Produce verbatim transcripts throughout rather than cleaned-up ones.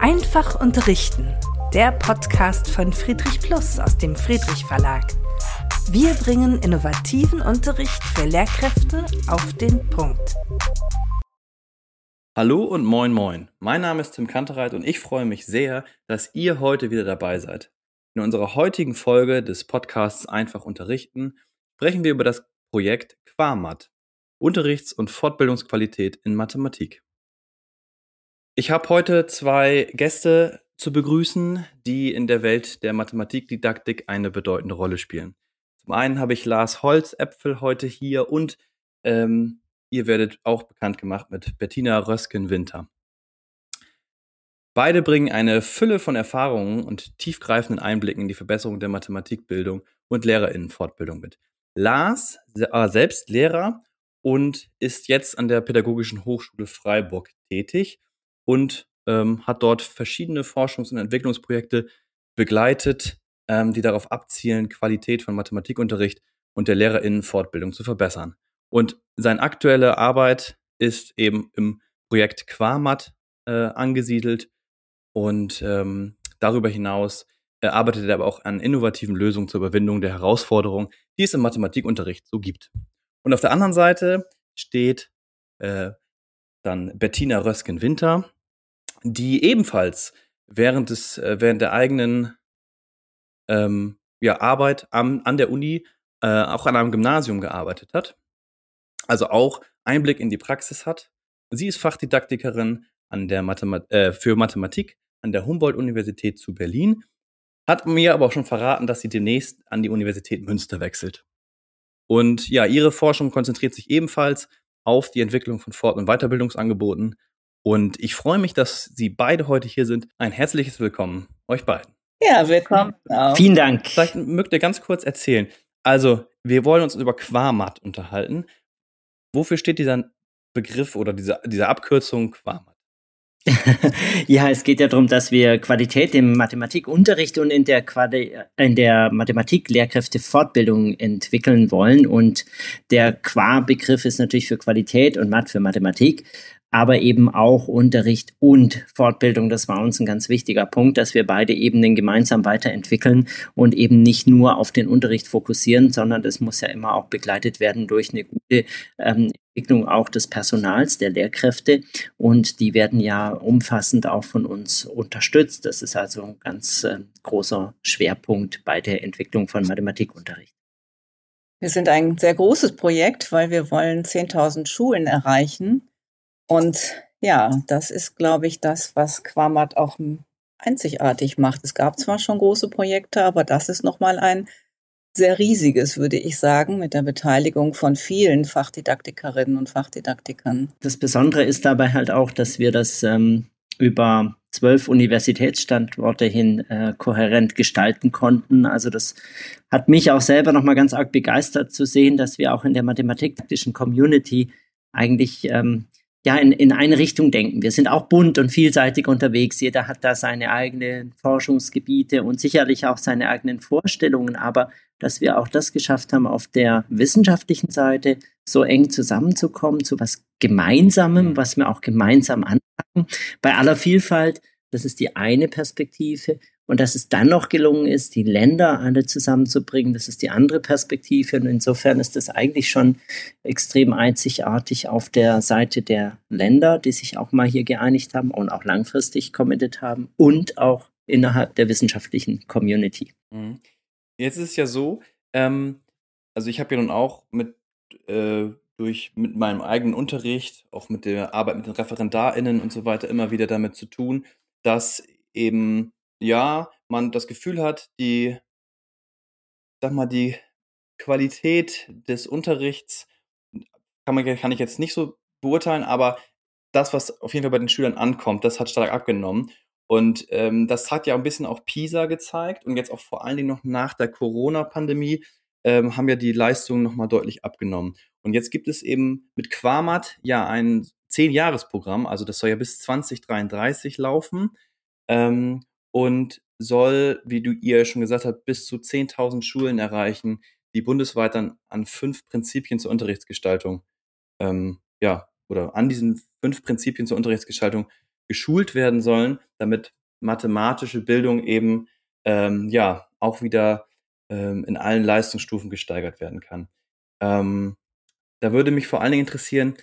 Einfach unterrichten, der Podcast von Friedrich Plus aus dem Friedrich Verlag. Wir bringen innovativen Unterricht für Lehrkräfte auf den Punkt. Hallo und moin moin, mein Name ist Tim Kantereit und ich freue mich sehr, dass ihr heute wieder dabei seid. In unserer heutigen Folge des Podcasts Einfach unterrichten sprechen wir über das Projekt QuaMat, Unterrichts- und Fortbildungsqualität in Mathematik. Ich habe heute zwei Gäste zu begrüßen, die in der Welt der Mathematikdidaktik eine bedeutende Rolle spielen. Zum einen habe ich Lars Holzäpfel heute hier und ähm, ihr werdet auch bekannt gemacht mit Bettina Rösken-Winter. Beide bringen eine Fülle von Erfahrungen und tiefgreifenden Einblicken in die Verbesserung der Mathematikbildung und LehrerInnenfortbildung mit. Lars war selbst Lehrer und ist jetzt an der Pädagogischen Hochschule Freiburg tätig und ähm, hat dort verschiedene Forschungs- und Entwicklungsprojekte begleitet, ähm, die darauf abzielen, Qualität von Mathematikunterricht und der LehrerInnenfortbildung zu verbessern. Und seine aktuelle Arbeit ist eben im Projekt QuaMat äh, angesiedelt und ähm, darüber hinaus äh, arbeitet er aber auch an innovativen Lösungen zur Überwindung der Herausforderungen, die es im Mathematikunterricht so gibt. Und auf der anderen Seite steht äh, dann Bettina Rösken-Winter, die ebenfalls während des äh, während der eigenen ähm, ja, Arbeit am, an der Uni äh, auch an einem Gymnasium gearbeitet hat, also auch Einblick in die Praxis hat. Sie ist Fachdidaktikerin an der Mathema- äh, für Mathematik an der Humboldt-Universität zu Berlin, hat mir aber auch schon verraten, dass sie demnächst an die Universität Münster wechselt. Und ja, ihre Forschung konzentriert sich ebenfalls auf die Entwicklung von Fort- und Weiterbildungsangeboten. Und ich freue mich, dass Sie beide heute hier sind. Ein herzliches Willkommen euch beiden. Ja, willkommen. Auch. Vielen Dank. Vielleicht mögt ihr ganz kurz erzählen. Also, wir wollen uns über QuaMat unterhalten. Wofür steht dieser Begriff oder diese, diese Abkürzung QuaMat? Ja, es geht ja darum, dass wir Qualität im Mathematikunterricht und in der, Quali- in der Mathematik-Lehrkräfte-Fortbildung entwickeln wollen. Und der Qua-Begriff ist natürlich für Qualität und Mat für Mathematik, aber eben auch Unterricht und Fortbildung. Das war uns ein ganz wichtiger Punkt, dass wir beide Ebenen gemeinsam weiterentwickeln und eben nicht nur auf den Unterricht fokussieren, sondern das muss ja immer auch begleitet werden durch eine gute ähm, Entwicklung auch des Personals, der Lehrkräfte, und die werden ja umfassend auch von uns unterstützt. Das ist also ein ganz äh, großer Schwerpunkt bei der Entwicklung von Mathematikunterricht. Wir sind ein sehr großes Projekt, weil wir wollen zehntausend Schulen erreichen. Und ja, das ist, glaube ich, das, was QuaMat auch einzigartig macht. Es gab zwar schon große Projekte, aber das ist nochmal ein sehr riesiges, würde ich sagen, mit der Beteiligung von vielen Fachdidaktikerinnen und Fachdidaktikern. Das Besondere ist dabei halt auch, dass wir das ähm, über zwölf Universitätsstandorte hin äh, kohärent gestalten konnten. Also das hat mich auch selber nochmal ganz arg begeistert zu sehen, dass wir auch in der mathematiktischen Community eigentlich ähm, ja in, in eine Richtung denken. Wir sind auch bunt und vielseitig unterwegs. Jeder hat da seine eigenen Forschungsgebiete und sicherlich auch seine eigenen Vorstellungen, aber dass wir auch das geschafft haben, auf der wissenschaftlichen Seite so eng zusammenzukommen, zu was Gemeinsamem, was wir auch gemeinsam anpacken. Bei aller Vielfalt, das ist die eine Perspektive. Und dass es dann noch gelungen ist, die Länder alle zusammenzubringen, das ist die andere Perspektive. Und insofern ist das eigentlich schon extrem einzigartig auf der Seite der Länder, die sich auch mal hier geeinigt haben und auch langfristig committed haben und auch innerhalb der wissenschaftlichen Community. Mhm. Jetzt ist es ja so, ähm, also ich habe ja nun auch mit, äh, durch, mit meinem eigenen Unterricht, auch mit der Arbeit mit den ReferendarInnen und so weiter immer wieder damit zu tun, dass eben, ja, man das Gefühl hat, die, sag mal, die Qualität des Unterrichts kann man, kann ich jetzt nicht so beurteilen, aber das, was auf jeden Fall bei den Schülern ankommt, das hat stark abgenommen. Und ähm, das hat ja ein bisschen auch PISA gezeigt und jetzt auch vor allen Dingen noch nach der Corona-Pandemie ähm, haben ja die Leistungen nochmal deutlich abgenommen. Und jetzt gibt es eben mit QuaMat ja ein zehn-Jahres-Programm, also das soll ja bis zwanzig dreiunddreißig laufen ähm, und soll, wie du ihr schon gesagt hast, bis zu zehntausend Schulen erreichen, die bundesweit dann an fünf Prinzipien zur Unterrichtsgestaltung, ähm, ja, oder an diesen fünf Prinzipien zur Unterrichtsgestaltung geschult werden sollen, damit mathematische Bildung eben ähm, ja auch wieder ähm, in allen Leistungsstufen gesteigert werden kann. Ähm, da würde mich vor allen Dingen interessieren,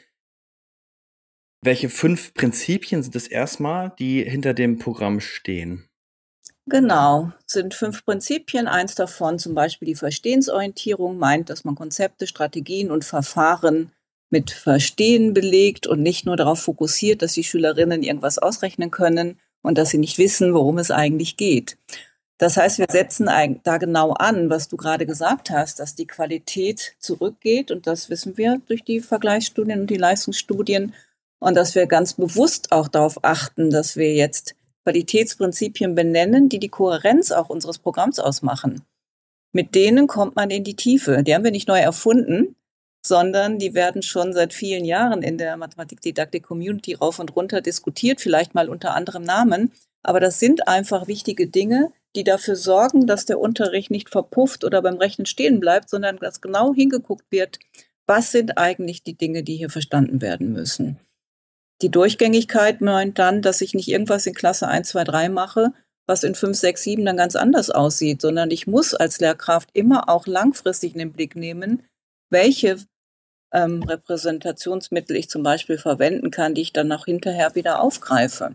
welche fünf Prinzipien sind es erstmal, die hinter dem Programm stehen? Genau, sind fünf Prinzipien. Eins davon, zum Beispiel die Verstehensorientierung, meint, dass man Konzepte, Strategien und Verfahren mit Verstehen belegt und nicht nur darauf fokussiert, dass die Schülerinnen irgendwas ausrechnen können und dass sie nicht wissen, worum es eigentlich geht. Das heißt, wir setzen da genau an, was du gerade gesagt hast, dass die Qualität zurückgeht, und das wissen wir durch die Vergleichsstudien und die Leistungsstudien, und dass wir ganz bewusst auch darauf achten, dass wir jetzt Qualitätsprinzipien benennen, die die Kohärenz auch unseres Programms ausmachen. Mit denen kommt man in die Tiefe. Die haben wir nicht neu erfunden, sondern die werden schon seit vielen Jahren in der Mathematik-Didaktik-Community rauf und runter diskutiert, vielleicht mal unter anderem Namen. Aber das sind einfach wichtige Dinge, die dafür sorgen, dass der Unterricht nicht verpufft oder beim Rechnen stehen bleibt, sondern dass genau hingeguckt wird, was sind eigentlich die Dinge, die hier verstanden werden müssen. Die Durchgängigkeit meint dann, dass ich nicht irgendwas in Klasse eins, zwei, drei mache, was in fünf, sechs, sieben dann ganz anders aussieht, sondern ich muss als Lehrkraft immer auch langfristig in den Blick nehmen, welche ähm, Repräsentationsmittel ich zum Beispiel verwenden kann, die ich dann auch hinterher wieder aufgreife.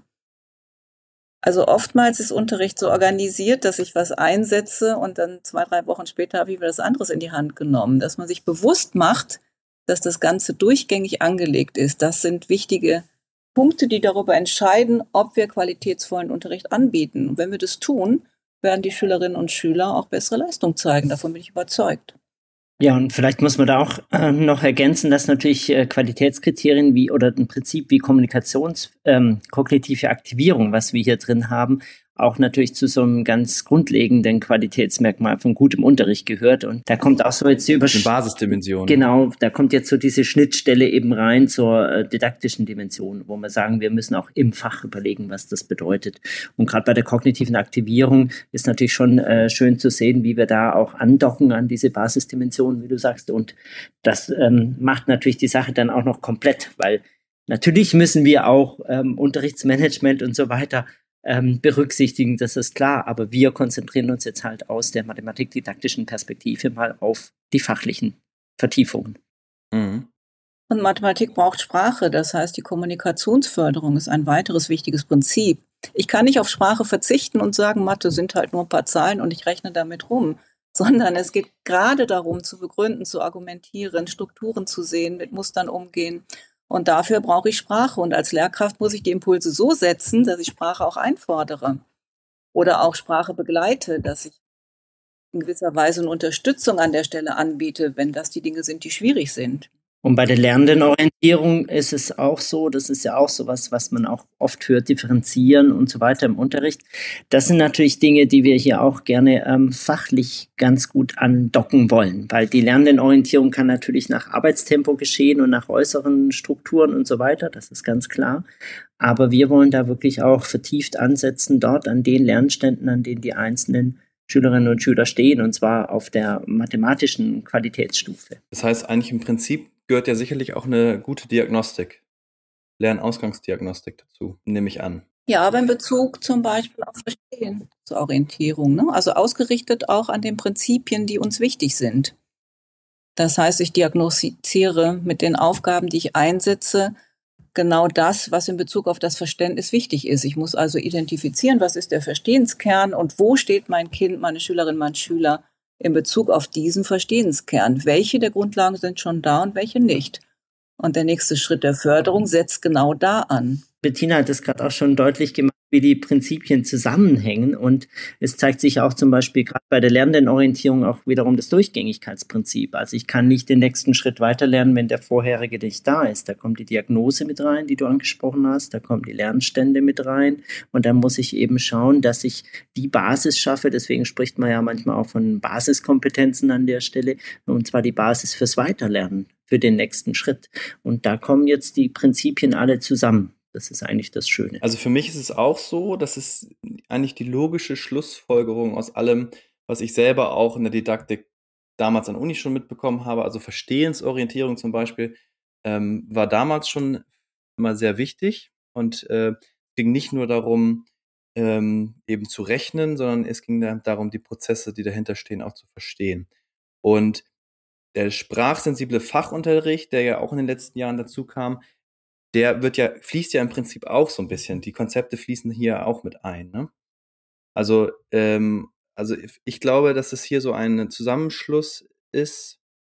Also oftmals ist Unterricht so organisiert, dass ich was einsetze und dann zwei, drei Wochen später habe ich wieder was anderes in die Hand genommen. Dass man sich bewusst macht, dass das Ganze durchgängig angelegt ist. Das sind wichtige Punkte, die darüber entscheiden, ob wir qualitätsvollen Unterricht anbieten. Und wenn wir das tun, werden die Schülerinnen und Schüler auch bessere Leistung zeigen. Davon bin ich überzeugt. Ja, und vielleicht muss man da auch äh, noch ergänzen, dass natürlich äh, Qualitätskriterien wie oder ein Prinzip wie Kommunikations, ähm, kognitive Aktivierung, was wir hier drin haben, auch natürlich zu so einem ganz grundlegenden Qualitätsmerkmal von gutem Unterricht gehört. Und da kommt auch so jetzt die Übersch- Eine Basisdimension. Genau, da kommt jetzt so diese Schnittstelle eben rein zur äh, didaktischen Dimension, wo wir sagen, wir müssen auch im Fach überlegen, was das bedeutet. Und gerade bei der kognitiven Aktivierung ist natürlich schon äh, schön zu sehen, wie wir da auch andocken an diese Basisdimension, wie du sagst. Und das ähm, macht natürlich die Sache dann auch noch komplett, weil natürlich müssen wir auch ähm, Unterrichtsmanagement und so weiter Ähm, berücksichtigen, das ist klar, aber wir konzentrieren uns jetzt halt aus der mathematikdidaktischen Perspektive mal auf die fachlichen Vertiefungen. Mhm. Und Mathematik braucht Sprache, das heißt, die Kommunikationsförderung ist ein weiteres wichtiges Prinzip. Ich kann nicht auf Sprache verzichten und sagen, Mathe sind halt nur ein paar Zahlen und ich rechne damit rum, sondern es geht gerade darum, zu begründen, zu argumentieren, Strukturen zu sehen, mit Mustern umgehen. Und dafür brauche ich Sprache. Und als Lehrkraft muss ich die Impulse so setzen, dass ich Sprache auch einfordere oder auch Sprache begleite, dass ich in gewisser Weise eine Unterstützung an der Stelle anbiete, wenn das die Dinge sind, die schwierig sind. Und bei der Lernendenorientierung ist es auch so, das ist ja auch sowas, was man auch oft hört, differenzieren und so weiter im Unterricht. Das sind natürlich Dinge, die wir hier auch gerne ähm, fachlich ganz gut andocken wollen, weil die Lernendenorientierung kann natürlich nach Arbeitstempo geschehen und nach äußeren Strukturen und so weiter, das ist ganz klar. Aber wir wollen da wirklich auch vertieft ansetzen, dort an den Lernständen, an denen die einzelnen Schülerinnen und Schüler stehen, und zwar auf der mathematischen Qualitätsstufe. Das heißt, eigentlich im Prinzip gehört ja sicherlich auch eine gute Diagnostik, Lernausgangsdiagnostik dazu, nehme ich an. Ja, aber in Bezug zum Beispiel auf Verstehen zur Orientierung, ne? Also ausgerichtet auch an den Prinzipien, die uns wichtig sind. Das heißt, ich diagnostiziere mit den Aufgaben, die ich einsetze, genau das, was in Bezug auf das Verständnis wichtig ist. Ich muss also identifizieren, was ist der Verstehenskern und wo steht mein Kind, meine Schülerin, mein Schüler in Bezug auf diesen Verstehenskern. Welche der Grundlagen sind schon da und welche nicht? Und der nächste Schritt der Förderung setzt genau da an. Bettina hat es gerade auch schon deutlich gemacht, wie die Prinzipien zusammenhängen, und es zeigt sich auch zum Beispiel gerade bei der Lernendenorientierung auch wiederum das Durchgängigkeitsprinzip. Also ich kann nicht den nächsten Schritt weiterlernen, wenn der vorherige nicht da ist. Da kommt die Diagnose mit rein, die du angesprochen hast, da kommen die Lernstände mit rein, und dann muss ich eben schauen, dass ich die Basis schaffe. Deswegen spricht man ja manchmal auch von Basiskompetenzen an der Stelle, und zwar die Basis fürs Weiterlernen, für den nächsten Schritt. Und da kommen jetzt die Prinzipien alle zusammen. Das ist eigentlich das Schöne. Also für mich ist es auch so, dass es eigentlich die logische Schlussfolgerung aus allem, was ich selber auch in der Didaktik damals an der Uni schon mitbekommen habe, also Verstehensorientierung zum Beispiel, ähm, war damals schon immer sehr wichtig. Und äh, ging nicht nur darum, ähm, eben zu rechnen, sondern es ging da darum, die Prozesse, die dahinter stehen, auch zu verstehen. Und der sprachsensible Fachunterricht, der ja auch in den letzten Jahren dazu kam, der wird ja, fließt ja im Prinzip auch so ein bisschen. Die Konzepte fließen hier auch mit ein, ne? Also, ähm, also ich glaube, dass es hier so ein Zusammenschluss ist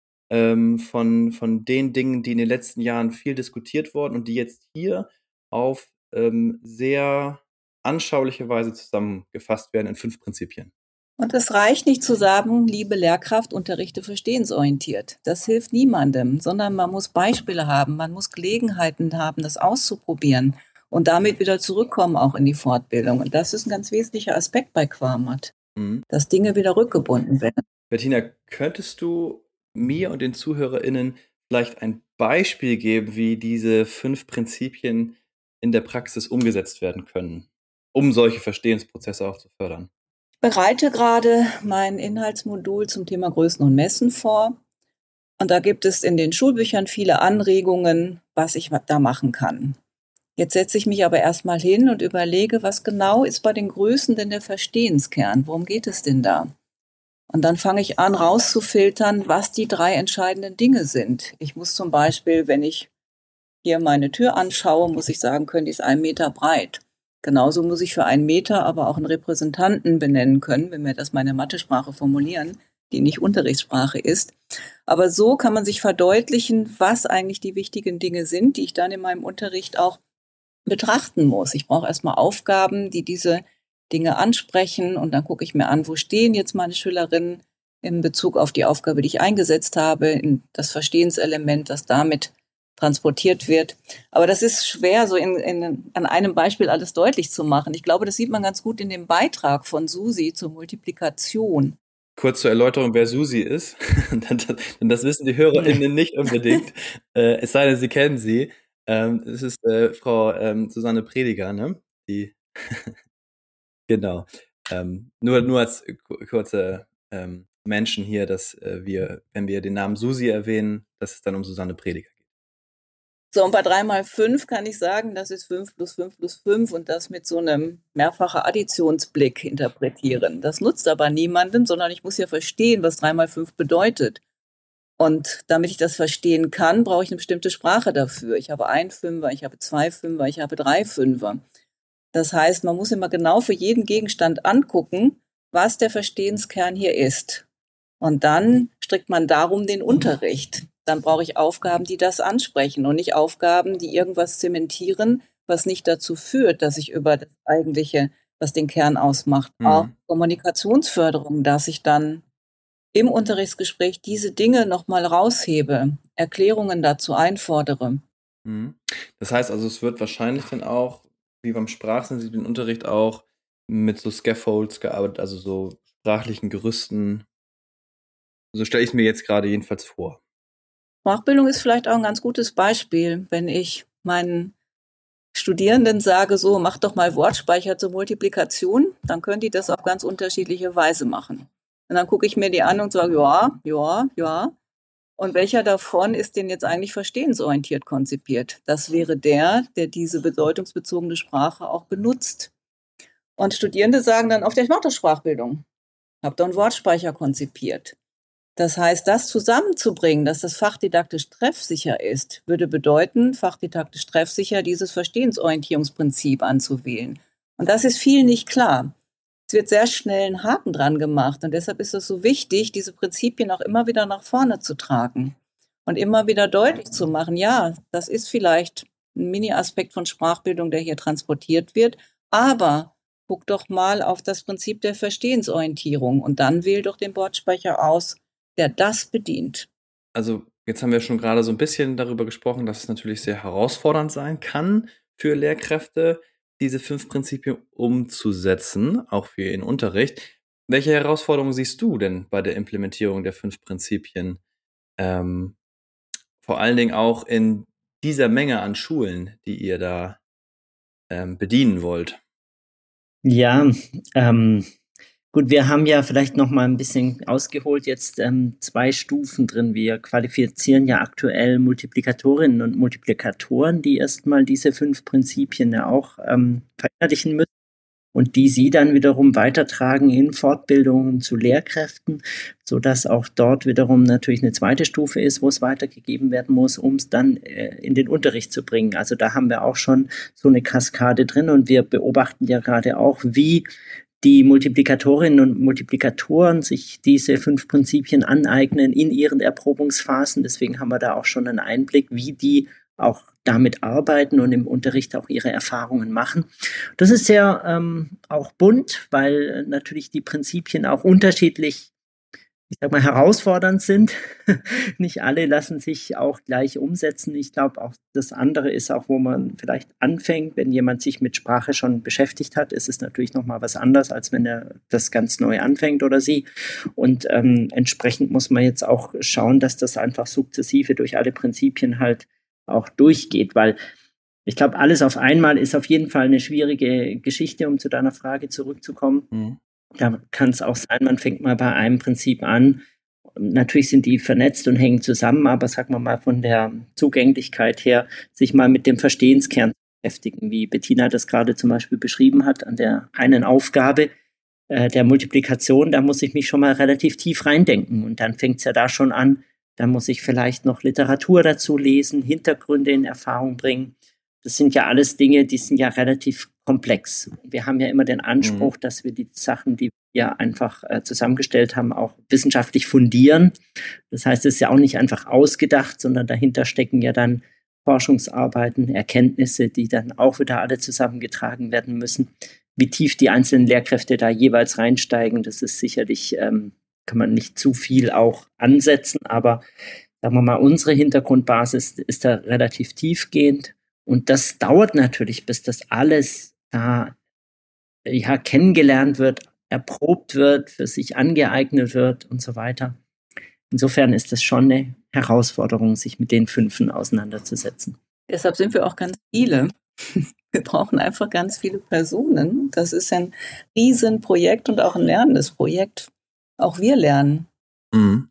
ähm, von, von den Dingen, die in den letzten Jahren viel diskutiert wurden und die jetzt hier auf ähm, sehr anschauliche Weise zusammengefasst werden in fünf Prinzipien. Und es reicht nicht zu sagen, liebe Lehrkraft, unterrichte verstehensorientiert. Das hilft niemandem, sondern man muss Beispiele haben, man muss Gelegenheiten haben, das auszuprobieren und damit wieder zurückkommen auch in die Fortbildung. Und das ist ein ganz wesentlicher Aspekt bei Quamat, Mhm. dass Dinge wieder rückgebunden werden. Bettina, könntest du mir und den ZuhörerInnen vielleicht ein Beispiel geben, wie diese fünf Prinzipien in der Praxis umgesetzt werden können, um solche Verstehensprozesse auch zu fördern? Ich bereite gerade mein Inhaltsmodul zum Thema Größen und Messen vor. Und da gibt es in den Schulbüchern viele Anregungen, was ich da machen kann. Jetzt setze ich mich aber erstmal hin und überlege, was genau ist bei den Größen denn der Verstehenskern? Worum geht es denn da? Und dann fange ich an, rauszufiltern, was die drei entscheidenden Dinge sind. Ich muss zum Beispiel, wenn ich hier meine Tür anschaue, muss ich sagen können, die ist ein Meter breit. Genauso muss ich für einen Meter aber auch einen Repräsentanten benennen können, wenn wir das meine Mathesprache formulieren, die nicht Unterrichtssprache ist. Aber so kann man sich verdeutlichen, was eigentlich die wichtigen Dinge sind, die ich dann in meinem Unterricht auch betrachten muss. Ich brauche erstmal Aufgaben, die diese Dinge ansprechen und dann gucke ich mir an, wo stehen jetzt meine Schülerinnen in Bezug auf die Aufgabe, die ich eingesetzt habe, in das Verstehenselement, das damit transportiert wird. Aber das ist schwer, so in, in, an einem Beispiel alles deutlich zu machen. Ich glaube, das sieht man ganz gut in dem Beitrag von Susi zur Multiplikation. Kurz zur Erläuterung, wer Susi ist, denn das wissen die HörerInnen nicht unbedingt, äh, es sei denn, sie kennen sie. Ähm, es ist äh, Frau ähm, Susanne Prediger, ne? Die genau. Ähm, nur, nur als kurze ähm, Menschen hier, dass äh, wir, wenn wir den Namen Susi erwähnen, dass es dann um Susanne Prediger geht. So, und bei drei mal fünf kann ich sagen, das ist fünf plus fünf plus fünf und das mit so einem mehrfachen Additionsblick interpretieren. Das nutzt aber niemandem, sondern ich muss ja verstehen, was drei mal fünf bedeutet. Und damit ich das verstehen kann, brauche ich eine bestimmte Sprache dafür. Ich habe ein Fünfer, ich habe zwei Fünfer, ich habe drei Fünfer. Das heißt, man muss immer genau für jeden Gegenstand angucken, was der Verstehenskern hier ist. Und dann strickt man darum den Unterricht. Dann brauche ich Aufgaben, die das ansprechen und nicht Aufgaben, die irgendwas zementieren, was nicht dazu führt, dass ich über das Eigentliche, was den Kern ausmacht, mhm. auch Kommunikationsförderung, dass ich dann im Unterrichtsgespräch diese Dinge nochmal raushebe, Erklärungen dazu einfordere. Mhm. Das heißt also, es wird wahrscheinlich dann auch, wie beim sprachsensiblen Unterricht auch, mit so Scaffolds gearbeitet, also so sprachlichen Gerüsten. So stelle ich es mir jetzt gerade jedenfalls vor. Sprachbildung ist vielleicht auch ein ganz gutes Beispiel, wenn ich meinen Studierenden sage, so, mach doch mal Wortspeicher zur Multiplikation, dann können die das auf ganz unterschiedliche Weise machen. Und dann gucke ich mir die an und sage, ja, ja, ja. Und welcher davon ist denn jetzt eigentlich verstehensorientiert konzipiert? Das wäre der, der diese bedeutungsbezogene Sprache auch benutzt. Und Studierende sagen dann oft, ja, ich mache doch Sprachbildung. Ich habe doch einen Wortspeicher konzipiert. Das heißt, das zusammenzubringen, dass das fachdidaktisch treffsicher ist, würde bedeuten, fachdidaktisch treffsicher dieses Verstehensorientierungsprinzip anzuwählen. Und das ist vielen nicht klar. Es wird sehr schnell ein Haken dran gemacht und deshalb ist es so wichtig, diese Prinzipien auch immer wieder nach vorne zu tragen und immer wieder deutlich zu machen, ja, das ist vielleicht ein Mini-Aspekt von Sprachbildung, der hier transportiert wird, aber guck doch mal auf das Prinzip der Verstehensorientierung und dann wähl doch den Wortspeicher aus, der das bedient. Also jetzt haben wir schon gerade so ein bisschen darüber gesprochen, dass es natürlich sehr herausfordernd sein kann für Lehrkräfte, diese fünf Prinzipien umzusetzen, auch für ihren Unterricht. Welche Herausforderungen siehst du denn bei der Implementierung der fünf Prinzipien? Ähm, vor allen Dingen auch in dieser Menge an Schulen, die ihr da ähm, bedienen wollt. Ja, ähm, Gut, wir haben ja vielleicht noch mal ein bisschen ausgeholt jetzt ähm, zwei Stufen drin. Wir qualifizieren ja aktuell Multiplikatorinnen und Multiplikatoren, die erstmal diese fünf Prinzipien ja auch ähm, verinnerlichen müssen und die sie dann wiederum weitertragen in Fortbildungen zu Lehrkräften, sodass auch dort wiederum natürlich eine zweite Stufe ist, wo es weitergegeben werden muss, um es dann äh, in den Unterricht zu bringen. Also da haben wir auch schon so eine Kaskade drin und wir beobachten ja gerade auch, wie die Multiplikatorinnen und Multiplikatoren sich diese fünf Prinzipien aneignen in ihren Erprobungsphasen. Deswegen haben wir da auch schon einen Einblick, wie die auch damit arbeiten und im Unterricht auch ihre Erfahrungen machen. Das ist sehr ähm, auch bunt, weil natürlich die Prinzipien auch unterschiedlich, ich sag mal, herausfordernd sind. Nicht alle lassen sich auch gleich umsetzen. Ich glaube, auch das andere ist auch, wo man vielleicht anfängt, wenn jemand sich mit Sprache schon beschäftigt hat, ist es natürlich nochmal was anderes, als wenn er das ganz neu anfängt oder sie. Und ähm, entsprechend muss man jetzt auch schauen, dass das einfach sukzessive durch alle Prinzipien halt auch durchgeht, weil ich glaube, alles auf einmal ist auf jeden Fall eine schwierige Geschichte, um zu deiner Frage zurückzukommen. Mhm. Da kann es auch sein, man fängt mal bei einem Prinzip an. Natürlich sind die vernetzt und hängen zusammen, aber sagen wir mal von der Zugänglichkeit her, sich mal mit dem Verstehenskern zu beschäftigen, wie Bettina das gerade zum Beispiel beschrieben hat, an der einen Aufgabe äh, der Multiplikation, da muss ich mich schon mal relativ tief reindenken und dann fängt es ja da schon an, da muss ich vielleicht noch Literatur dazu lesen, Hintergründe in Erfahrung bringen. Das sind ja alles Dinge, die sind ja relativ komplex. Wir haben ja immer den Anspruch, mhm. dass wir die Sachen, die wir einfach äh, zusammengestellt haben, auch wissenschaftlich fundieren. Das heißt, es ist ja auch nicht einfach ausgedacht, sondern dahinter stecken ja dann Forschungsarbeiten, Erkenntnisse, die dann auch wieder alle zusammengetragen werden müssen. Wie tief die einzelnen Lehrkräfte da jeweils reinsteigen, das ist sicherlich, ähm, kann man nicht zu viel auch ansetzen, aber sagen wir mal, unsere Hintergrundbasis ist da relativ tiefgehend. Und das dauert natürlich, bis das alles da ja, kennengelernt wird, erprobt wird, für sich angeeignet wird und so weiter. Insofern ist das schon eine Herausforderung, sich mit den Fünfen auseinanderzusetzen. Deshalb sind wir auch ganz viele. Wir brauchen einfach ganz viele Personen. Das ist ein Riesenprojekt und auch ein lernendes Projekt. Auch wir lernen. Mhm.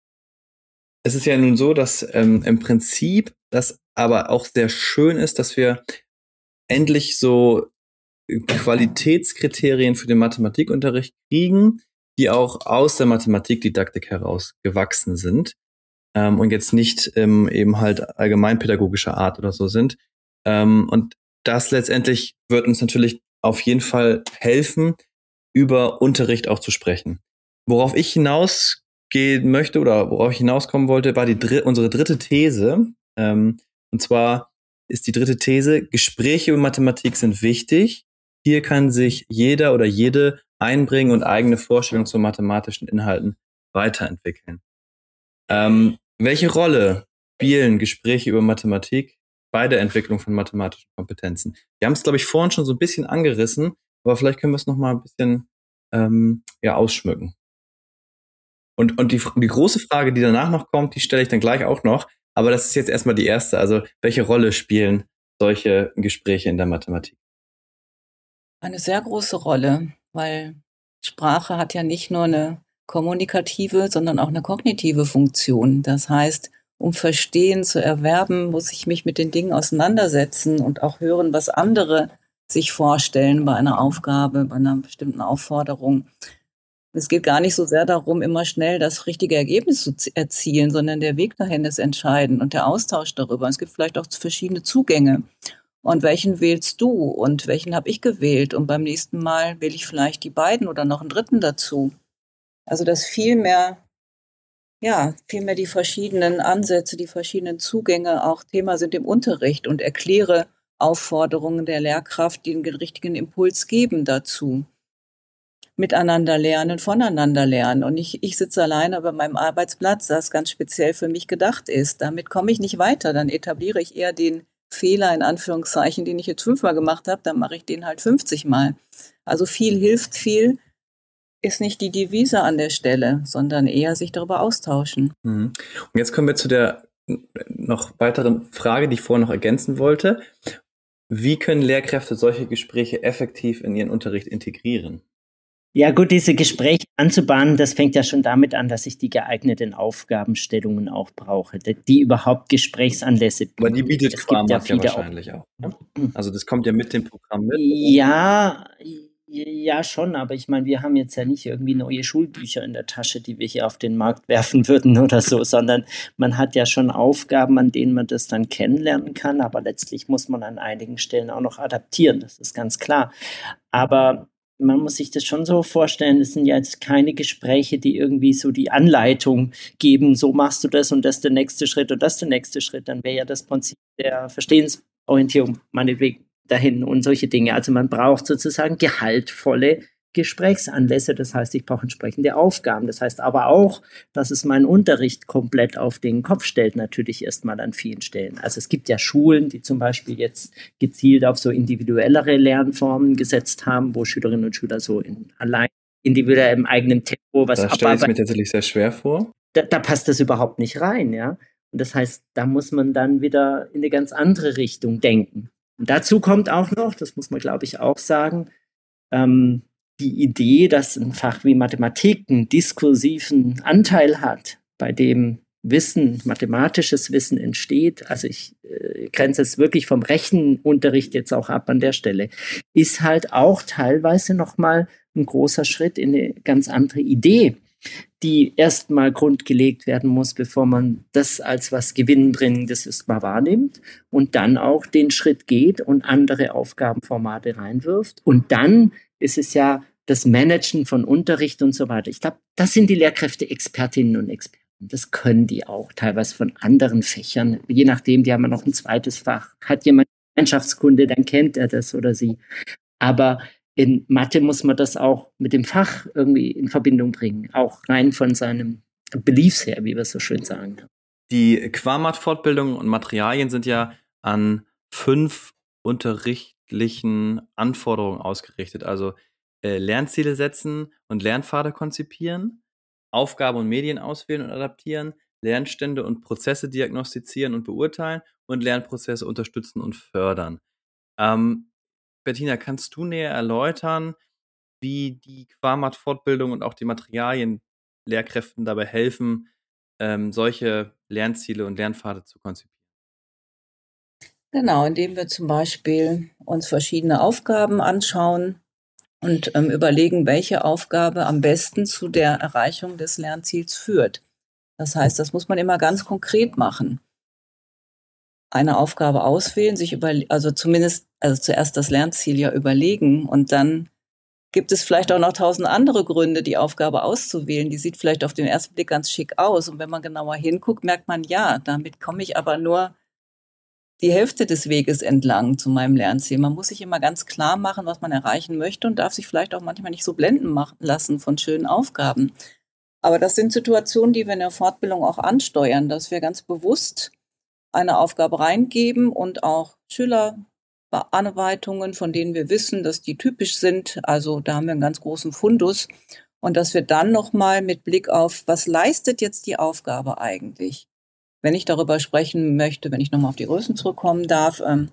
Es ist ja nun so, dass ähm, im Prinzip das aber auch sehr schön ist, dass wir endlich so Qualitätskriterien für den Mathematikunterricht kriegen, die auch aus der Mathematikdidaktik heraus gewachsen sind ähm, und jetzt nicht ähm, eben halt allgemeinpädagogischer Art oder so sind. Ähm, und das letztendlich wird uns natürlich auf jeden Fall helfen, über Unterricht auch zu sprechen. Worauf ich hinausgehen möchte oder worauf ich hinauskommen wollte, war die dr- unsere dritte These. Ähm, und zwar ist die dritte These, Gespräche über Mathematik sind wichtig. Hier kann sich jeder oder jede einbringen und eigene Vorstellungen zu mathematischen Inhalten weiterentwickeln. Ähm, welche Rolle spielen Gespräche über Mathematik bei der Entwicklung von mathematischen Kompetenzen? Wir haben es, glaube ich, vorhin schon so ein bisschen angerissen, aber vielleicht können wir es noch mal ein bisschen ähm, ja, ausschmücken. Und, und die, die große Frage, die danach noch kommt, die stelle ich dann gleich auch noch. Aber das ist jetzt erstmal die erste. Also, welche Rolle spielen solche Gespräche in der Mathematik? Eine sehr große Rolle, weil Sprache hat ja nicht nur eine kommunikative, sondern auch eine kognitive Funktion. Das heißt, um Verstehen zu erwerben, muss ich mich mit den Dingen auseinandersetzen und auch hören, was andere sich vorstellen bei einer Aufgabe, bei einer bestimmten Aufforderung. Es geht gar nicht so sehr darum, immer schnell das richtige Ergebnis zu erzielen, sondern der Weg dahin ist entscheidend und der Austausch darüber. Es gibt vielleicht auch verschiedene Zugänge. Und welchen wählst du und welchen habe ich gewählt? Und beim nächsten Mal wähle ich vielleicht die beiden oder noch einen dritten dazu. Also dass viel mehr, ja, viel mehr die verschiedenen Ansätze, die verschiedenen Zugänge auch Thema sind im Unterricht und erkläre Aufforderungen der Lehrkraft, die den richtigen Impuls geben dazu. Miteinander lernen, voneinander lernen. Und nicht, ich sitze alleine bei meinem Arbeitsplatz, das ganz speziell für mich gedacht ist. Damit komme ich nicht weiter. Dann etabliere ich eher den Fehler, in Anführungszeichen, den ich jetzt fünfmal gemacht habe, dann mache ich den halt fünfzig Mal. Also viel hilft viel, ist nicht die Devise an der Stelle, sondern eher sich darüber austauschen. Mhm. Und jetzt kommen wir zu der noch weiteren Frage, die ich vorher noch ergänzen wollte. Wie können Lehrkräfte solche Gespräche effektiv in ihren Unterricht integrieren? Ja gut, diese Gespräche anzubahnen, das fängt ja schon damit an, dass ich die geeigneten Aufgabenstellungen auch brauche, die, die überhaupt Gesprächsanlässe bieten. Aber die bietet Es gibt ja Quamat ja viele wahrscheinlich auch. Ne? Also das kommt ja mit dem Programm mit. Ja, ja schon, aber ich meine, wir haben jetzt ja nicht irgendwie neue Schulbücher in der Tasche, die wir hier auf den Markt werfen würden oder so, sondern man hat ja schon Aufgaben, an denen man das dann kennenlernen kann, aber letztlich muss man an einigen Stellen auch noch adaptieren, das ist ganz klar. Aber man muss sich das schon so vorstellen, es sind ja jetzt keine Gespräche, die irgendwie so die Anleitung geben, so machst du das und das ist der nächste Schritt und das ist der nächste Schritt, dann wäre ja das Prinzip der Verstehensorientierung meinetwegen dahin und solche Dinge. Also man braucht sozusagen gehaltvolle Gesprächsanlässe, das heißt, ich brauche entsprechende Aufgaben. Das heißt aber auch, dass es meinen Unterricht komplett auf den Kopf stellt, natürlich erstmal an vielen Stellen. Also es gibt ja Schulen, die zum Beispiel jetzt gezielt auf so individuellere Lernformen gesetzt haben, wo Schülerinnen und Schüler so in, allein individuell im eigenen Tempo was Da stelle ich es mir tatsächlich sehr schwer vor. Da, da passt das überhaupt nicht rein, ja. Und das heißt, da muss man dann wieder in eine ganz andere Richtung denken. Und dazu kommt auch noch, das muss man, glaube ich, auch sagen, ähm, die Idee, dass ein Fach wie Mathematik einen diskursiven Anteil hat, bei dem Wissen, mathematisches Wissen entsteht, also ich äh, grenze es wirklich vom Rechenunterricht jetzt auch ab an der Stelle, ist halt auch teilweise nochmal ein großer Schritt in eine ganz andere Idee, die erstmal grundgelegt werden muss, bevor man das als was Gewinnbringendes erstmal wahrnimmt und dann auch den Schritt geht und andere Aufgabenformate reinwirft. Und dann ist es ja das Managen von Unterricht und so weiter. Ich glaube, das sind die Lehrkräfte Expertinnen und Experten. Das können die auch teilweise von anderen Fächern. Je nachdem, die haben ja noch ein zweites Fach. Hat jemand Wissenschaftskunde, dann kennt er das oder sie. Aber in Mathe muss man das auch mit dem Fach irgendwie in Verbindung bringen, auch rein von seinem Beliefs her, wie wir es so schön sagen. Die Quamat-Fortbildungen und Materialien sind ja an fünf unterrichtlichen Anforderungen ausgerichtet. Also äh, Lernziele setzen und Lernpfade konzipieren, Aufgaben und Medien auswählen und adaptieren, Lernstände und Prozesse diagnostizieren und beurteilen und Lernprozesse unterstützen und fördern. Ähm, Bettina, kannst du näher erläutern, wie die Quamat-Fortbildung und auch die Materialien Lehrkräften dabei helfen, ähm, solche Lernziele und Lernpfade zu konzipieren? Genau, indem wir zum Beispiel uns verschiedene Aufgaben anschauen und ähm, überlegen, welche Aufgabe am besten zu der Erreichung des Lernziels führt. Das heißt, das muss man immer ganz konkret machen. Eine Aufgabe auswählen, sich über, also zumindest, also zuerst das Lernziel ja überlegen und dann gibt es vielleicht auch noch tausend andere Gründe, die Aufgabe auszuwählen. Die sieht vielleicht auf den ersten Blick ganz schick aus. Und wenn man genauer hinguckt, merkt man, ja, damit komme ich aber nur die Hälfte des Weges entlang zu meinem Lernziel. Man muss sich immer ganz klar machen, was man erreichen möchte und darf sich vielleicht auch manchmal nicht so blenden machen lassen von schönen Aufgaben. Aber das sind Situationen, die wir in der Fortbildung auch ansteuern, dass wir ganz bewusst eine Aufgabe reingeben und auch Schülerbearbeitungen, von denen wir wissen, dass die typisch sind. Also da haben wir einen ganz großen Fundus. Und dass wir dann nochmal mit Blick auf, was leistet jetzt die Aufgabe eigentlich? Wenn ich darüber sprechen möchte, wenn ich nochmal auf die Größen zurückkommen darf, ähm,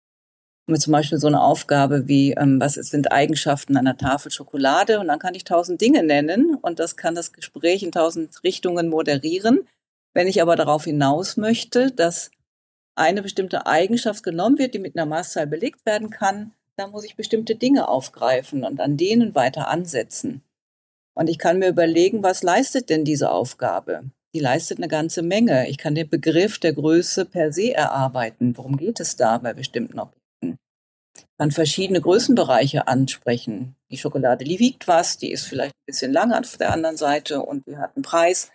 mit zum Beispiel so eine Aufgabe wie, ähm, was sind Eigenschaften einer Tafel Schokolade? Und dann kann ich tausend Dinge nennen und das kann das Gespräch in tausend Richtungen moderieren. Wenn ich aber darauf hinaus möchte, dass eine bestimmte Eigenschaft genommen wird, die mit einer Maßzahl belegt werden kann, dann muss ich bestimmte Dinge aufgreifen und an denen weiter ansetzen. Und ich kann mir überlegen, was leistet denn diese Aufgabe? Die leistet eine ganze Menge. Ich kann den Begriff der Größe per se erarbeiten. Worum geht es da bei bestimmten Objekten? Ich kann verschiedene Größenbereiche ansprechen. Die Schokolade, die wiegt was, die ist vielleicht ein bisschen lang auf der anderen Seite und die hat einen Preis.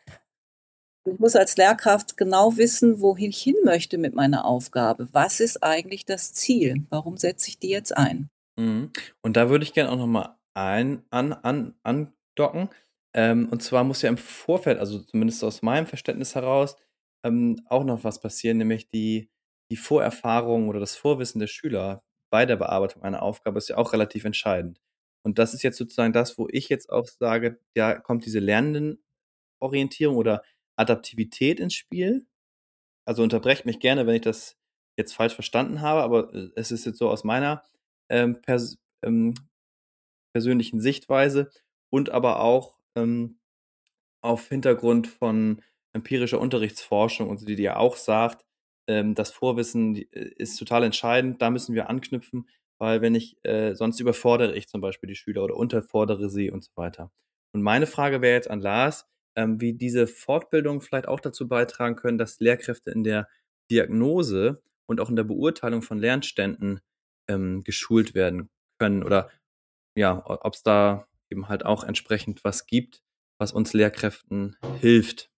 Ich muss als Lehrkraft genau wissen, wohin ich hin möchte mit meiner Aufgabe. Was ist eigentlich das Ziel? Warum setze ich die jetzt ein? Mhm. Und da würde ich gerne auch nochmal ein, an, an, andocken. Ähm, und zwar muss ja im Vorfeld, also zumindest aus meinem Verständnis heraus, ähm, auch noch was passieren, nämlich die, die Vorerfahrung oder das Vorwissen der Schüler bei der Bearbeitung einer Aufgabe ist ja auch relativ entscheidend. Und das ist jetzt sozusagen das, wo ich jetzt auch sage, ja, kommt diese Lernendenorientierung oder Adaptivität ins Spiel. Also unterbrecht mich gerne, wenn ich das jetzt falsch verstanden habe, aber äh, es ist jetzt so aus meiner ähm, pers ähm, persönlichen Sichtweise. und aber auch ähm, auf Hintergrund von empirischer Unterrichtsforschung, und die, die ja auch sagt, ähm, das Vorwissen die, äh, ist total entscheidend, da müssen wir anknüpfen, weil wenn ich, äh, sonst überfordere ich zum Beispiel die Schüler oder unterfordere sie und so weiter. Und meine Frage wäre jetzt an Lars, ähm, wie diese Fortbildung vielleicht auch dazu beitragen können, dass Lehrkräfte in der Diagnose und auch in der Beurteilung von Lernständen ähm, geschult werden können oder ja, ob es da eben halt auch entsprechend was gibt, was uns Lehrkräften hilft.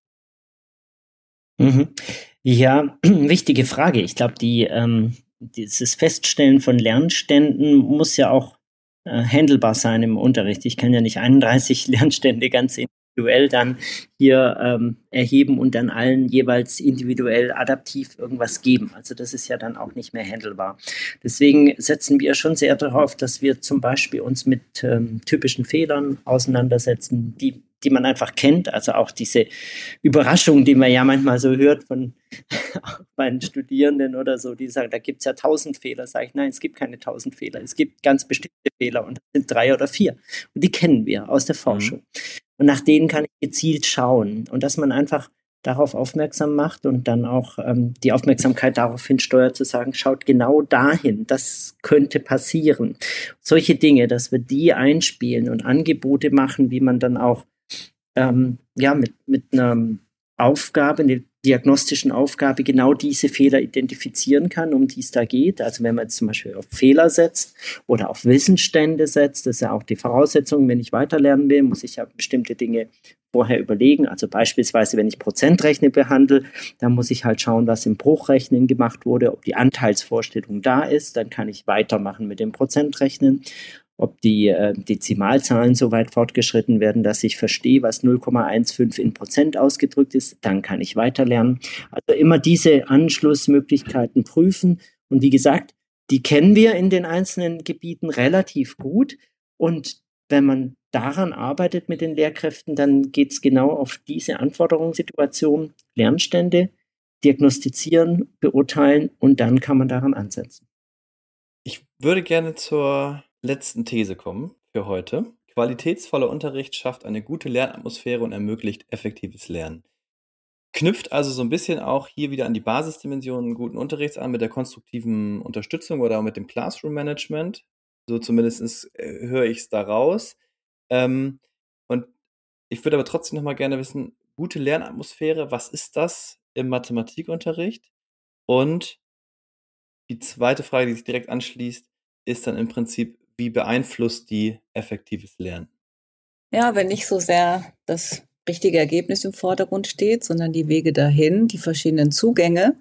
Mhm. Ja, wichtige Frage. Ich glaube, die, ähm, dieses Feststellen von Lernständen muss ja auch äh, handelbar sein im Unterricht. Ich kann ja nicht einunddreißig Lernstände ganz individuell dann hier ähm, erheben und dann allen jeweils individuell adaptiv irgendwas geben. Also das ist ja dann auch nicht mehr handelbar. Deswegen setzen wir schon sehr darauf, dass wir zum Beispiel uns mit ähm, typischen Fehlern auseinandersetzen, die die man einfach kennt, also auch diese Überraschung, die man ja manchmal so hört von meinen Studierenden oder so, die sagen, da gibt es ja tausend Fehler. Sage ich, nein, es gibt keine tausend Fehler. Es gibt ganz bestimmte Fehler und das sind drei oder vier. Und die kennen wir aus der Forschung. Mhm. Und nach denen kann ich gezielt schauen. Und dass man einfach darauf aufmerksam macht und dann auch ähm, die Aufmerksamkeit darauf hinsteuert, zu sagen, schaut genau dahin, das könnte passieren. Solche Dinge, dass wir die einspielen und Angebote machen, wie man dann auch Ähm, ja, mit, mit einer Aufgabe, einer diagnostischen Aufgabe genau diese Fehler identifizieren kann, um die es da geht. Also wenn man jetzt zum Beispiel auf Fehler setzt oder auf Wissensstände setzt, das ist ja auch die Voraussetzung, wenn ich weiterlernen will, muss ich ja bestimmte Dinge vorher überlegen. Also beispielsweise, wenn ich Prozentrechnen behandle, dann muss ich halt schauen, was im Bruchrechnen gemacht wurde, ob die Anteilsvorstellung da ist, dann kann ich weitermachen mit dem Prozentrechnen. Ob die äh, Dezimalzahlen so weit fortgeschritten werden, dass ich verstehe, was null Komma fünfzehn in Prozent ausgedrückt ist, dann kann ich weiterlernen. Also immer diese Anschlussmöglichkeiten prüfen. Und wie gesagt, die kennen wir in den einzelnen Gebieten relativ gut. Und wenn man daran arbeitet mit den Lehrkräften, dann geht es genau auf diese Anforderungssituation, Lernstände diagnostizieren, beurteilen und dann kann man daran ansetzen. Ich würde gerne zur letzten These kommen für heute. Qualitätsvoller Unterricht schafft eine gute Lernatmosphäre und ermöglicht effektives Lernen. Knüpft also so ein bisschen auch hier wieder an die Basisdimensionen guten Unterrichts an mit der konstruktiven Unterstützung oder auch mit dem Classroom Management. So zumindest äh, höre ich es da raus. Ähm, und ich würde aber trotzdem noch mal gerne wissen, gute Lernatmosphäre, was ist das im Mathematikunterricht? Und die zweite Frage, die sich direkt anschließt, ist dann im Prinzip, wie beeinflusst die effektives Lernen? Ja, wenn nicht so sehr das richtige Ergebnis im Vordergrund steht, sondern die Wege dahin, die verschiedenen Zugänge,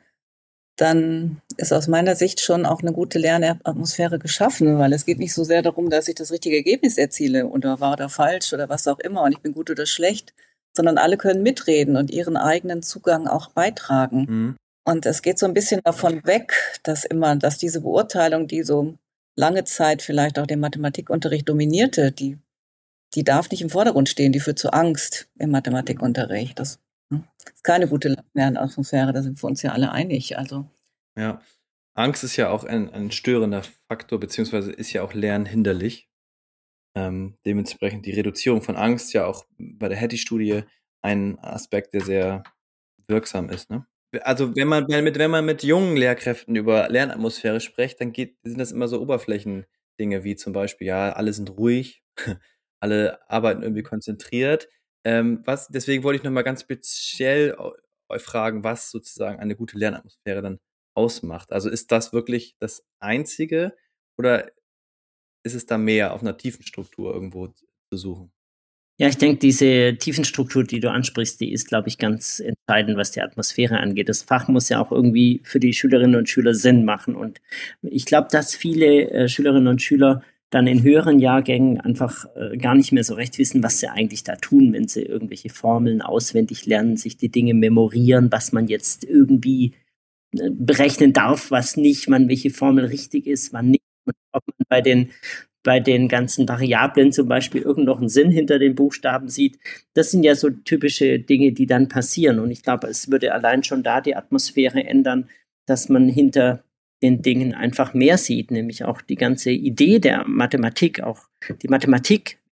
dann ist aus meiner Sicht schon auch eine gute Lernatmosphäre geschaffen, weil es geht nicht so sehr darum, dass ich das richtige Ergebnis erziele oder wahr oder falsch oder was auch immer und ich bin gut oder schlecht, sondern alle können mitreden und ihren eigenen Zugang auch beitragen. Mhm. Und es geht so ein bisschen davon weg, dass immer, dass diese Beurteilung, die so lange Zeit vielleicht auch den Mathematikunterricht dominierte, die, die darf nicht im Vordergrund stehen, die führt zu Angst im Mathematikunterricht. Das ist keine gute Lernatmosphäre, da sind wir uns ja alle einig. Also. Ja, Angst ist ja auch ein, ein störender Faktor, beziehungsweise ist ja auch lernhinderlich. Ähm, dementsprechend die Reduzierung von Angst ja auch bei der Hattie-Studie ein Aspekt, der sehr wirksam ist, ne? Also wenn man mit, wenn man mit jungen Lehrkräften über Lernatmosphäre spricht, dann geht, sind das immer so Oberflächendinge, wie zum Beispiel, ja, alle sind ruhig, alle arbeiten irgendwie konzentriert. Ähm, was, deswegen wollte ich nochmal ganz speziell euch fragen, was sozusagen eine gute Lernatmosphäre dann ausmacht. Also ist das wirklich das Einzige oder ist es da mehr auf einer tiefen Struktur irgendwo zu suchen? Ja, ich denke, diese Tiefenstruktur, die du ansprichst, die ist, glaube ich, ganz entscheidend, was die Atmosphäre angeht. Das Fach muss ja auch irgendwie für die Schülerinnen und Schüler Sinn machen. Und ich glaube, dass viele äh, Schülerinnen und Schüler dann in höheren Jahrgängen einfach äh, gar nicht mehr so recht wissen, was sie eigentlich da tun, wenn sie irgendwelche Formeln auswendig lernen, sich die Dinge memorieren, was man jetzt irgendwie äh, berechnen darf, was nicht, man welche Formel richtig ist, wann nicht. Und ob man bei den bei den ganzen Variablen zum Beispiel irgend noch einen Sinn hinter den Buchstaben sieht. Das sind ja so typische Dinge, die dann passieren. Und ich glaube, es würde allein schon da die Atmosphäre ändern, dass man hinter den Dingen einfach mehr sieht, nämlich auch die ganze Idee der Mathematik, auch die Mathematik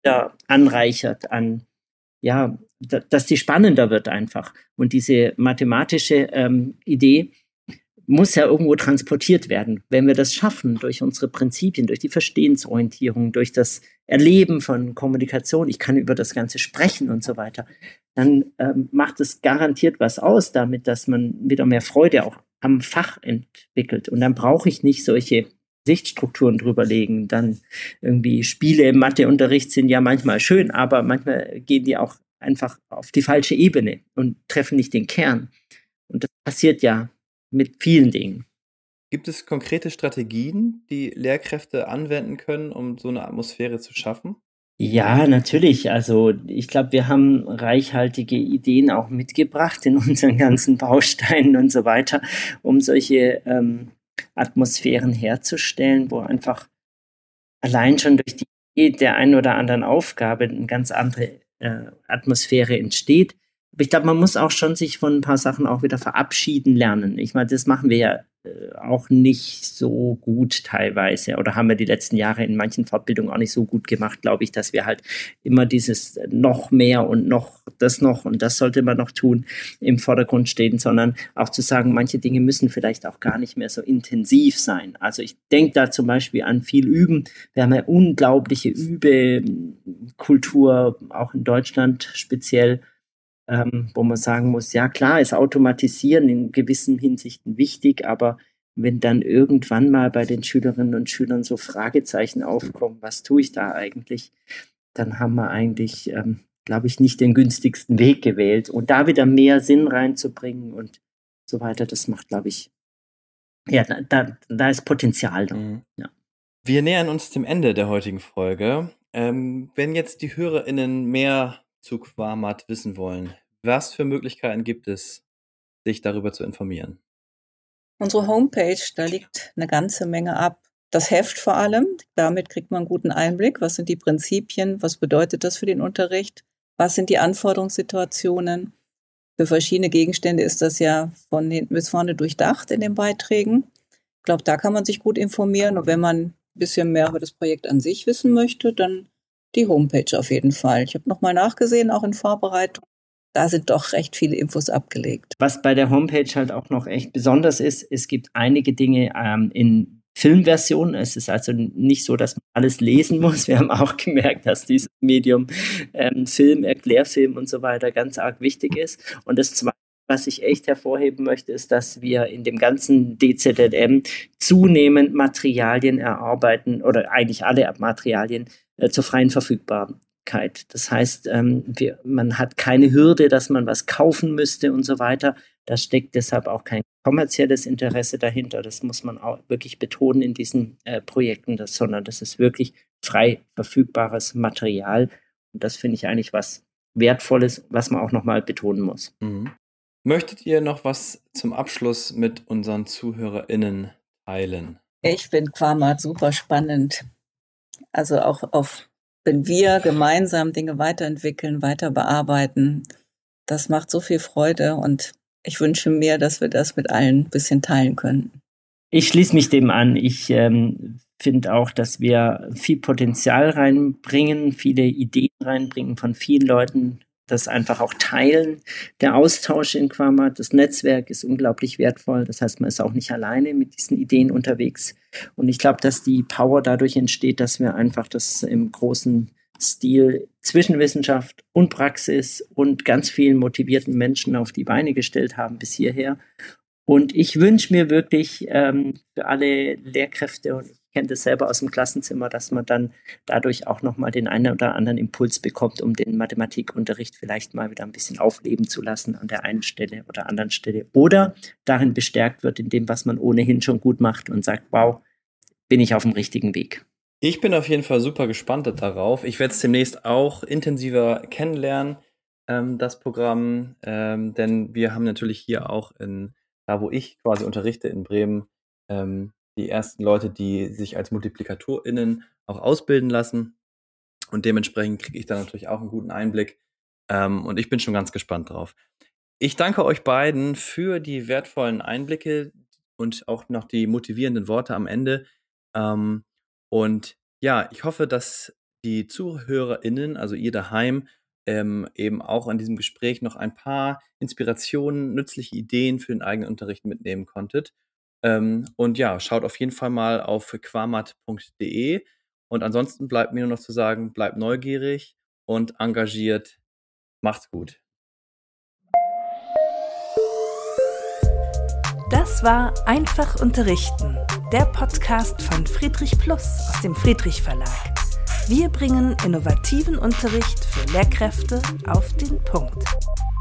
wieder anreichert an, ja, da, dass die spannender wird einfach. Und diese mathematische ähm, Idee muss ja irgendwo transportiert werden. Wenn wir das schaffen, durch unsere Prinzipien, durch die Verstehensorientierung, durch das Erleben von Kommunikation, ich kann über das Ganze sprechen und so weiter, dann ähm, macht es garantiert was aus damit, dass man wieder mehr Freude auch am Fach entwickelt. Und dann brauche ich nicht solche Sichtstrukturen drüberlegen. Dann irgendwie Spiele im Matheunterricht sind ja manchmal schön, aber manchmal gehen die auch einfach auf die falsche Ebene und treffen nicht den Kern. Und das passiert ja mit vielen Dingen. Gibt es konkrete Strategien, die Lehrkräfte anwenden können, um so eine Atmosphäre zu schaffen? Ja, natürlich. Also ich glaube, wir haben reichhaltige Ideen auch mitgebracht in unseren ganzen Bausteinen und so weiter, um solche ähm, Atmosphären herzustellen, wo einfach allein schon durch die Idee der einen oder anderen Aufgabe eine ganz andere äh, Atmosphäre entsteht. Aber ich glaube, man muss auch schon sich von ein paar Sachen auch wieder verabschieden lernen. Ich meine, das machen wir ja äh, auch nicht so gut teilweise oder haben wir die letzten Jahre in manchen Fortbildungen auch nicht so gut gemacht, glaube ich, dass wir halt immer dieses noch mehr und noch das noch und das sollte man noch tun im Vordergrund stehen, sondern auch zu sagen, manche Dinge müssen vielleicht auch gar nicht mehr so intensiv sein. Also ich denke da zum Beispiel an viel Üben. Wir haben ja unglaubliche Übekultur, auch in Deutschland speziell, Ähm, wo man sagen muss, ja klar, ist Automatisieren in gewissen Hinsichten wichtig, aber wenn dann irgendwann mal bei den Schülerinnen und Schülern so Fragezeichen aufkommen, was tue ich da eigentlich, dann haben wir eigentlich, ähm, glaube ich, nicht den günstigsten Weg gewählt. Und da wieder mehr Sinn reinzubringen und so weiter, das macht, glaube ich, ja, da, da, da ist Potenzial da. Mhm. Ja. Wir nähern uns dem Ende der heutigen Folge. Ähm, wenn jetzt die HörerInnen mehr zu Qamat wissen wollen, was für Möglichkeiten gibt es, sich darüber zu informieren? Unsere Homepage, da liegt eine ganze Menge ab. Das Heft vor allem, damit kriegt man einen guten Einblick. Was sind die Prinzipien? Was bedeutet das für den Unterricht? Was sind die Anforderungssituationen? Für verschiedene Gegenstände ist das ja von hinten bis vorne durchdacht in den Beiträgen. Ich glaube, da kann man sich gut informieren. Und wenn man ein bisschen mehr über das Projekt an sich wissen möchte, dann die Homepage auf jeden Fall. Ich habe nochmal nachgesehen, auch in Vorbereitung. Da sind doch recht viele Infos abgelegt. Was bei der Homepage halt auch noch echt besonders ist, es gibt einige Dinge ähm, in Filmversion. Es ist also nicht so, dass man alles lesen muss. Wir haben auch gemerkt, dass dieses Medium ähm, Film, Erklärfilm und so weiter ganz arg wichtig ist. Und das Zweite, was ich echt hervorheben möchte, ist, dass wir in dem ganzen D Z N M zunehmend Materialien erarbeiten oder eigentlich alle Materialien äh, zur freien Verfügbarkeit. Das heißt, ähm, wir, man hat keine Hürde, dass man was kaufen müsste und so weiter. Da steckt deshalb auch kein kommerzielles Interesse dahinter. Das muss man auch wirklich betonen in diesen äh, Projekten, das, sondern das ist wirklich frei verfügbares Material. Und das finde ich eigentlich was Wertvolles, was man auch nochmal betonen muss. Mhm. Möchtet ihr noch was zum Abschluss mit unseren ZuhörerInnen teilen? Ich finde Qamat super spannend. Also auch auf, wenn wir gemeinsam Dinge weiterentwickeln, weiter bearbeiten, das macht so viel Freude und ich wünsche mir, dass wir das mit allen ein bisschen teilen können. Ich schließe mich dem an. Ich ähm, finde auch, dass wir viel Potenzial reinbringen, viele Ideen reinbringen von vielen Leuten, das einfach auch teilen. Der Austausch in Qamat, das Netzwerk ist unglaublich wertvoll. Das heißt, man ist auch nicht alleine mit diesen Ideen unterwegs. Und ich glaube, dass die Power dadurch entsteht, dass wir einfach das im großen Stil zwischen Wissenschaft und Praxis und ganz vielen motivierten Menschen auf die Beine gestellt haben bis hierher. Und ich wünsche mir wirklich ähm, für alle Lehrkräfte, und ich kenne das selber aus dem Klassenzimmer, dass man dann dadurch auch nochmal den einen oder anderen Impuls bekommt, um den Mathematikunterricht vielleicht mal wieder ein bisschen aufleben zu lassen an der einen Stelle oder anderen Stelle. Oder darin bestärkt wird in dem, was man ohnehin schon gut macht und sagt, wow, bin ich auf dem richtigen Weg. Ich bin auf jeden Fall super gespannt darauf. Ich werde es demnächst auch intensiver kennenlernen, ähm, das Programm, ähm, denn wir haben natürlich hier auch in, da wo ich quasi unterrichte in Bremen, ähm, die ersten Leute, die sich als MultiplikatorInnen auch ausbilden lassen und dementsprechend kriege ich da natürlich auch einen guten Einblick ähm, und ich bin schon ganz gespannt drauf. Ich danke euch beiden für die wertvollen Einblicke und auch noch die motivierenden Worte am Ende. Ähm, und ja, ich hoffe, dass die ZuhörerInnen, also ihr daheim, ähm, eben auch an diesem Gespräch noch ein paar Inspirationen, nützliche Ideen für den eigenen Unterricht mitnehmen konntet. Ähm, und ja, schaut auf jeden Fall mal auf quamat punkt de. Und ansonsten bleibt mir nur noch zu sagen, bleibt neugierig und engagiert. Macht's gut. Das war Einfach unterrichten, der Podcast von Friedrich Plus aus dem Friedrich Verlag. Wir bringen innovativen Unterricht für Lehrkräfte auf den Punkt.